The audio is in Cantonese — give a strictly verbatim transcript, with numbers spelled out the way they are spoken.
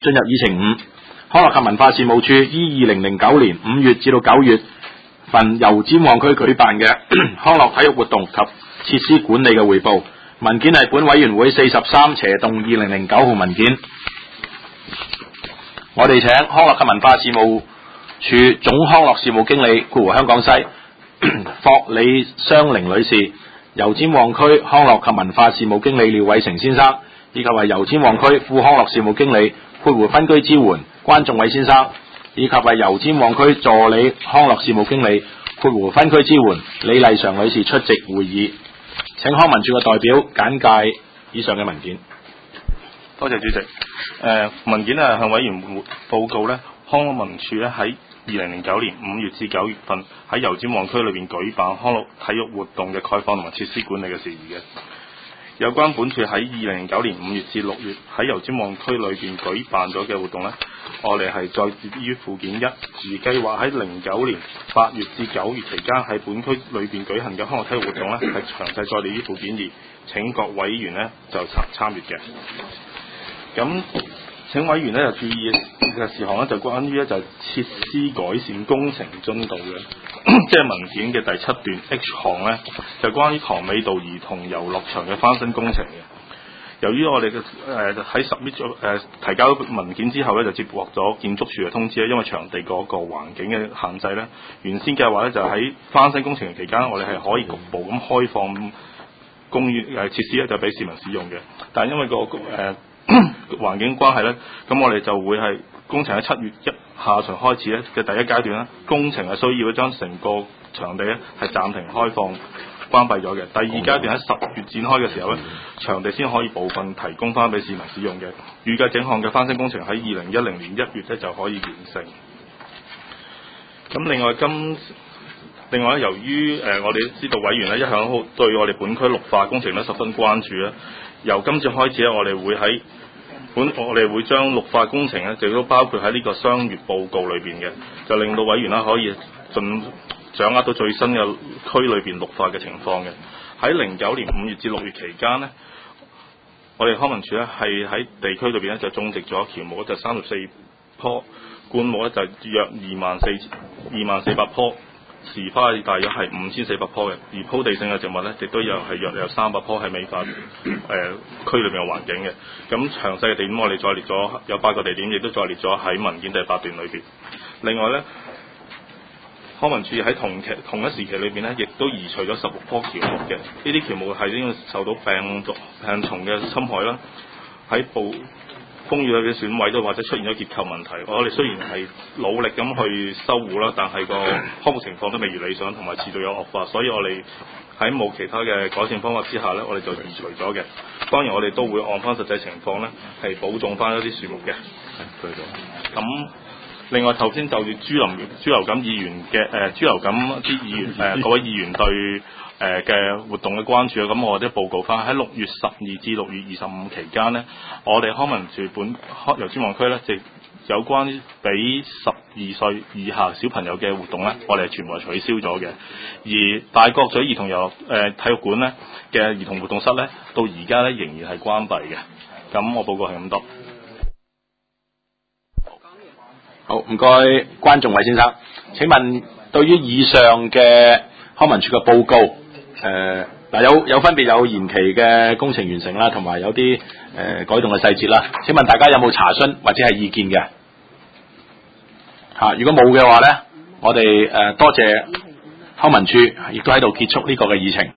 進入議程五，康樂及文化事務處於二零零九年五月至到九月份油尖旺區舉辦嘅康樂體育活動及設施管理嘅匯報。文件係本委員會四十三斜動二零零九號文件。我哋請康樂及文化事務處總康樂事務經理括弧香港西霍李雙玲女士，油尖旺區康樂及文化事務經理廖偉成先生，以及係油尖旺區副康樂事務經理括弧分區支援關仲偉先生，以及係油尖旺區助理康樂事務經理括弧分區支援李麗常女士出席會議。請康文署嘅代表簡介以上嘅文件。 多謝主席。誒、呃、文件係向委員會報告咧，康文署咧喺二零零九年五月至九月份喺油尖旺區裏邊舉辦康樂體育活動嘅概況同埋設施管理嘅事宜嘅。有關本署喺二零零九年五月至六月喺油尖旺區裏邊舉辦咗嘅活動呢，我哋係載列於附件一，而計劃喺零九年八月至九月期間喺本區裏邊舉行嘅康樂體育活動呢，係詳細載列於附件二，請各委員呢就參參閱嘅。咁請委員呢就注意嘅事項呢，就關於呢就設施改善工程進度嘅。即係文件嘅第七段 H 項呢，就關於塘尾道兒童遊樂場嘅翻新工程嘅。由於我哋嘅誒喺十月咗誒提交文件之後呢，就接獲咗建築署嘅通知咧，因為場地嗰個環境嘅限制呢，原先計劃呢就喺翻新工程期間，我哋係可以局部咁開放公園誒設施咧，就俾市民使用嘅。但係因為、個誒、呃、環境關係呢，咁我哋就會係工程喺七月一下旬開始咧嘅第一階段咧，工程係需要將成個場地咧係暫停開放關閉咗嘅。第二階段喺十月展開嘅時候咧，場地先可以部分提供翻俾市民使用嘅。預計整項嘅翻新工程喺二零一零年一月咧就可以完成。咁另外今另外咧，由於誒、呃、我哋知道委員咧一向好對我哋本區綠化工程咧十分關注咧，由今次開始咧，我哋會喺本我哋會將綠化工程咧，亦都包括喺呢個雙月報告裏邊嘅，就令到委員啦可以盡掌握到最新嘅區裏邊綠化嘅情況嘅。喺零九年五月至六月期間呢，我哋康文署咧係喺地區裏邊咧就種植咗喬木就三十四棵，灌木咧就約二萬四二萬四百棵。時花大約係五千四百棵嘅，而鋪地性嘅植物咧，亦都有係約有三百棵係美化誒、呃、區裏面嘅環境嘅。咁詳細嘅地點我哋再列咗有八個地點，亦都再列咗喺文件第八段裏邊。另外咧，康文署喺同期同一時期裏邊咧，亦都移除咗十六棵喬木嘅。呢啲喬木係因為受到病毒病蟲嘅侵害啦，喺部風雨裏嘅損毀都或者出現咗結構問題，我哋雖然係努力咁去修護啦，但係個康復情況都未如理想，同埋持續有惡化，所以我哋喺冇其他嘅改善方法之下呢，我哋就移除咗嘅。當然我哋都會按翻實際情況呢，係保種翻一啲樹木嘅。咁另外頭先就住豬流豬流感議員嘅誒豬流感啲議員誒、呃、各位議員對誒嘅、呃、活動嘅關注啊，咁我哋都報告翻喺六月十二至六月二十五期間呢，我哋康文署本油尖旺區呢，就有關俾十二歲以下小朋友嘅活動呢，我哋係全部係取消咗嘅。而大角咀兒童遊誒、呃、體育館呢嘅兒童活動室呢，到而家呢仍然係關閉嘅。咁我報告係咁多。 好，唔該關仲偉先生。請問對於以上嘅康文署嘅報告，誒、呃、嗱有有分別有延期嘅工程完成啦，同埋有啲誒、呃、改動嘅細節啦。請問大家有冇查詢或者係意見嘅？嚇、啊，如果冇嘅話咧，我哋誒、呃、多謝康文署，亦都喺度結束呢個嘅議程。